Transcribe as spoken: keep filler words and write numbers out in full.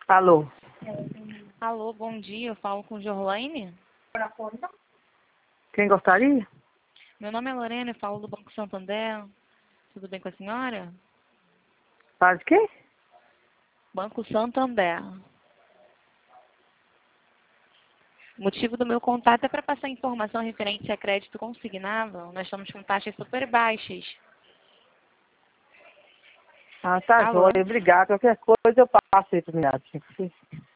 Alô? Alô, bom dia. Eu falo com Jorlaine. Quem gostaria? Meu nome é Lorena, eu falo do Banco Santander. Tudo bem com a senhora? Faz o quê? Banco Santander. O motivo do meu contato é para passar informação referente a crédito consignável. Nós estamos com taxas super baixas. Ah, tá Alô? joia. Obrigado. Qualquer coisa eu passo aí pro meu.